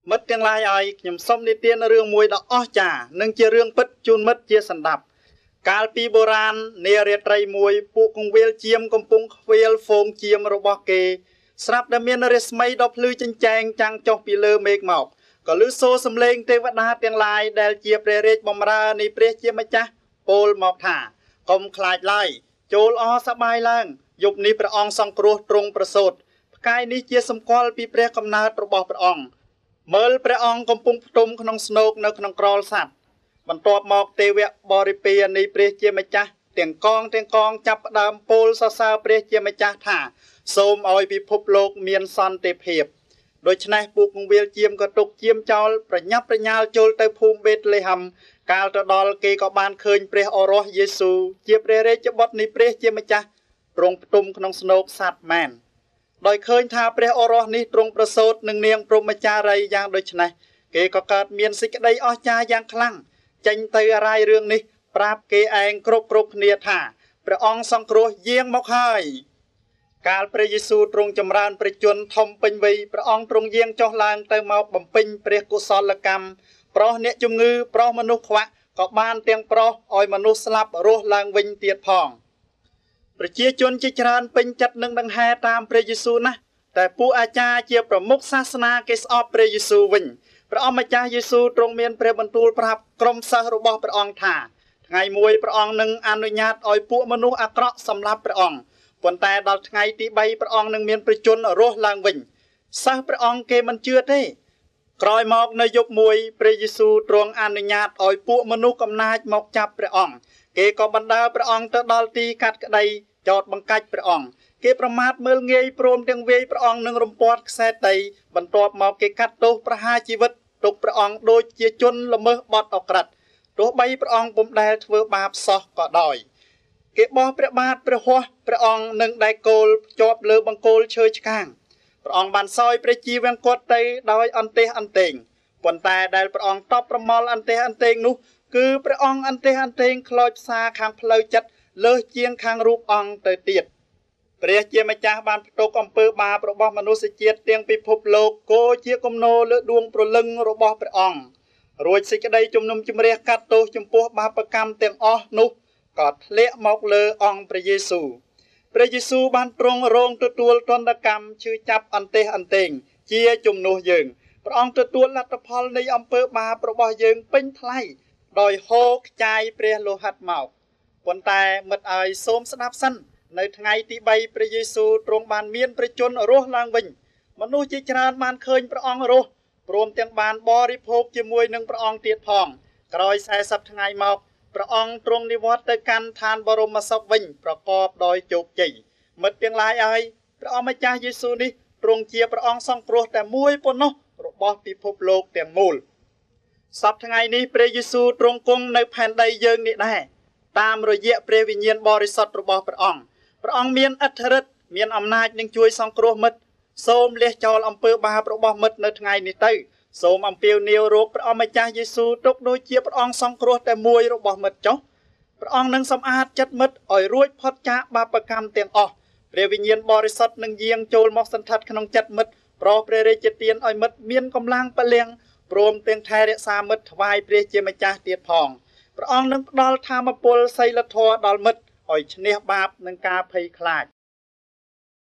mất tiếng lai ai nhầm xong đi tiên rương mùi đã ó chà nâng chia rương bích chun mất chia sẵn đập Kal pi boran nê rê trai mùi phụ công viên chiêm công pung viên phông chiêm rô bó kê srap đà miên rê smay đọc lưu chân chàng chăng chọc pi lơ mê mọc có lưu xô xâm lên tê vắt đá tiếng lai đèl chia prê rê bom ra ni prê chia mạch chá pôl mọc thả công khai lai chôl ó sắp bài lang dục ni prê ong song kruh trung prê sốt cái ni chia xâm qual pi prê cầm nát rô bó prê ong Merl pre ong công pung tum khong snokនៅក្នុងក្រលសัตว์បន្ទាប់មកទេវៈបរិពានៃព្រះជាម្ចាស់ទាំងកងចាប់ផ្ដើមពោលសរសើរព្រះជាម្ចាស់ថាសូមឲ្យពិភពលោកមានសន្តិភាពដូច្នេះពួកគង្វាលជាមក៏ទុកជាមចោលប្រញាប់ប្រញាល់ចូលទៅភូមិបេតលេហឹមកាលទៅដល់គេក៏បានឃើញព្រះអរោះយេស៊ូជាព្រះរាជបុត្រនៃព្រះជាម្ចាស់ទ្រង់ផ្ទុំក្នុងស្នូកសត្វមែនដោយឃើញថាព្រះអរោះនេះទ្រង់ប្រសូតនឹងនាងព្រហ្មចារីយ៉ាងដូចនេះគេក៏កើតមានសេចក្តីអស្ចារ្យយ៉ាងខ្លាំងចេញទៅរាយរឿងនេះប្រាប់គេឯងគ្រប់គ្នាថាព្រះអង្គសង្គ្រោះយាងមកហើយកាលព្រះយេស៊ូទ្រង់ចម្រើនព្រះជន្មធំពេញវ័យព្រះអង្គទ្រង់យាងចុះឡើងទៅមកបំពេញព្រះកុសលកម្មប្រុសអ្នកជំងឺប្រុសមនុស្សខ្វាក់ក៏បានទាំងប្រុសឲ្យមនុស្សស្លាប់រស់ឡើងវិញទៀតផងប្រជាជនជាច្រើនពេញចិត្តនឹងដង្ហែតាមព្រះយេស៊ូណាស់តែពួកអាចារ្យជាប្រមុខសាសនាគេស្អប់ព្រះយេស៊ូវិញព្រះអម្ចាស់យេស៊ូទ្រង់មានព្រះបន្ទូលប្រាប់ក្រុមសិស្សរបស់ព្រះអង្គថាថ្ងៃមួយព្រះអង្គនឹងអនុញ្ញាតឲ្យពួកមនុស្សអាក្រក់សម្លាប់ព្រះអង្គប៉ុន្តែដល់ថ្ងៃទី3ព្រះអង្គនឹងមានព្រះជន្មរស់ឡើងវិញសិស្សព្រះអង្គគេមិនជឿទេក្រោយមកនៅយប់មួយព្រះយេស៊ូទ្រង់អនុញ្ញាតឲ្យពួកមនុស្សកំណាចមកចាប់ព្រះអង្គគេក៏បណ្ដើរព្រះអង្គទៅដល់ទីកាត់ក្តីចោតបង្កាច់ព្រះអង្គគេប្រមាថមើលងាយព្រមទាំងវាយព្រះអង្គនឹងរំពាត់ខ្សែតីបន្ទាប់មកគេកាត់ទោសប្រហារជីវិតទុកព្រះអង្គដូចជាជនល្មើសបទអក្រិតទោះបីព្រះអង្គពុំដែលធ្វើបាបសោះក៏ដោយគេបោះព្រះបាទព្រះហស្ថព្រះអង្គនឹងដែកគោលភ្ជាប់លើបង្គោលឈើឆ្កាងព្រះអង្គបានសោយព្រះជីវង្គតទៅដោយអន្ទះអន្ទែងប៉ុន្តែដែលព្រះអង្គតបប្រមល់អន្ទះអន្ទែងនោះគឺព្រះអង្គអន្ទះអន្ទែងខ្លោចផ្សាខាងផ្លូវចិត្តលើសជាងខាងរូបអង្គទៅទៀតព្រះជាម្ចាស់បានផ្ទុកអំពើបាបរបស់មនុស្សជាតិទាំងពិភពលោកគោជាគំនោលើដួងព្រលឹងរបស់ព្រះអង្គរួចសេចក្តីជំនុំជម្រះកាត់ទោសចំពោះបាបកម្មទាំងអស់នោះក៏ធ្លាក់មកលើអង្គព្រះយេស៊ូព្រះយេស៊ូបានទ្រង់រងទទួលទណ្ឌកម្មឈឺចាប់អន្ទះអន្ទែងជាជំនួសយើងព្រះអង្គទទួលលទ្ធផលនៃអំពើបាបរបស់យើងពេញថ្លៃដោយហូរខ្ចាយព្រះលោហិតមកប៉ុន្តែមិត្តឲ្យសូមស្ដាប់សិននៅថ្ងៃទី3ព្រះយេស៊ូទ្រង់បានមានព្រះជន្មរស់ឡើងវិញមនុស្សជាច្រើនបានឃើញព្រះអង្គរស់ព្រមទាំងបានបរិភោគជាមួយនឹងព្រះអង្គទៀតផងក្រោយ40ថ្ងៃមកព្រះអង្គទ្រង់និវត្តន៍ទៅកាន់ឋានបរមសុខវិញប្រកបដោយជោគជ័យមិត្តទាំងឡាយឲ្យព្រះអម្ចាស់យេស៊ូនេះទ្រង់ជាព្រះអង្គសង្គ្រោះតែមួយប៉ុណ្ណោះរបស់ពិភពលោកទាំងមូលសប្តាហ៍ថ្ងៃនេះព្រះយេស៊ូទ្រង់គង់នៅផែនដីយើងនេះដែរតាមរយៈព្រះវិញ្ញាណបរិសុទ្ធរបស់ព្រះអង្គមានឥទ្ធិឫទ្ធិមានអំណាចនឹងជួយសង្គ្រោះមិត្តសូមលះចោលអំពើបាបរបស់មិត្តនៅថ្ងៃនេះទៅសូមអំពាវនាវរកព្រះអម្ចាស់យេស៊ូទុកដូចជាព្រះអង្គសង្គ្រោះតែមួយរបស់មិត្តចុះព្រះអង្គនឹងសម្អាតចិត្តមិត្តឲ្យរួចផុតចាកបាបកម្មទាំងអស់ព្រះវិញ្ញាណបរិសុទ្ធនឹងយាងចូលមកសណ្ឋិតក្នុងចិត្តមិត្តប្រោសព្រះរាជទានឲ្យមិត្តមានកម្លាំងពលំព្រមទាំងថែរក្សាមិត្តថ្វាយព្រះជាម្ចាស់ទៀតផងព្រះអង្គនឹងផ្ដល់ធម៌ពលសីលធម៌ដល់មិត្តឲ្យឈ្នះបាបនិងការភ័យខ្លាច